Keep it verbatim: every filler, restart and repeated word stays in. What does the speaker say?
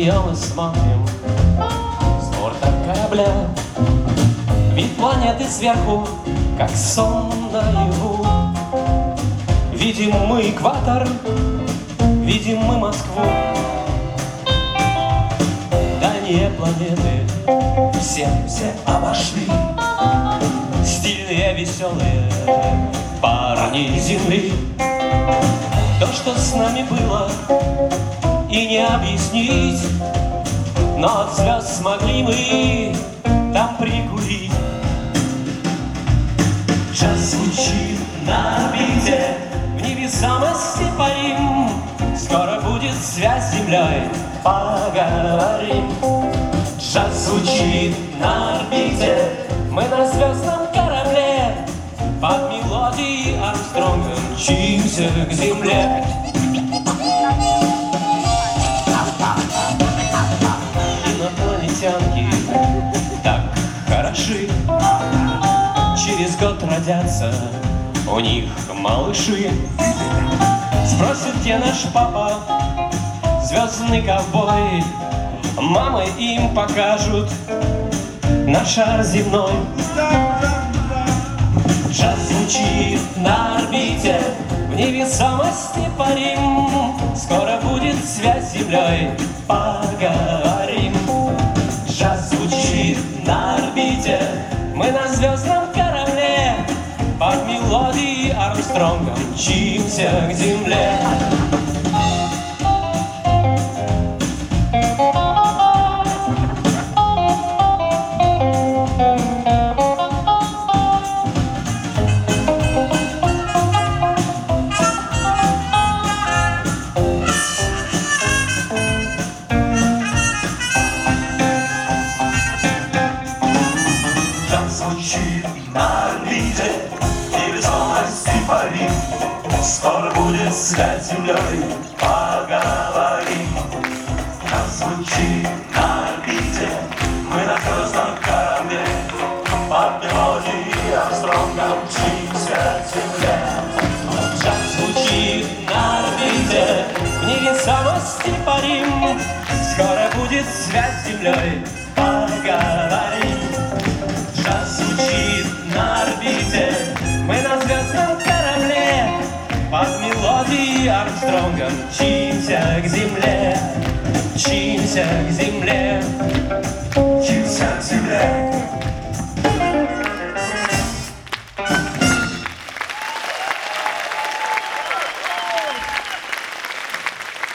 Идем и смотрим с борта корабля. Вид планеты сверху, как сон наяву. Видим мы экватор, видим мы Москву. Дальние планеты все, все обошли. Стильные, веселые парни Земли. То, что с нами было, и не объяснить, но от звезд смогли мы там прикурить. Джаз звучит на орбите, в невесомости парим. Скоро будет связь с землей, поговорим. Джаз звучит на орбите, мы на звездном корабле. Под мелодией Армстронга мчимся к земле. Инопланетянки так хороши, через год родятся у них малыши. Спросит, где наш папа, звездный ковбой. Мамы им покажут на шар земной. Джаз звучит на орбите, в невесомости парим. Скоро будет связь с землей, поговорим. Джаз звучит на орбите, мы на звездном корабле. Под мелодией Армстронга мчимся к земле. Скоро будет связь с землей, поговорим. Джаз звучит на орбите, мы на звездном корабле. Под мелодией Армстронга мчимся к земле. Джаз звучит на орбите, в невесомости парим. Скоро будет связь с землей, поговорим. Джаз звучит на орбите, мы на звездном корабле. Под мелодией Армстронга мчимся к земле, мчимся к земле.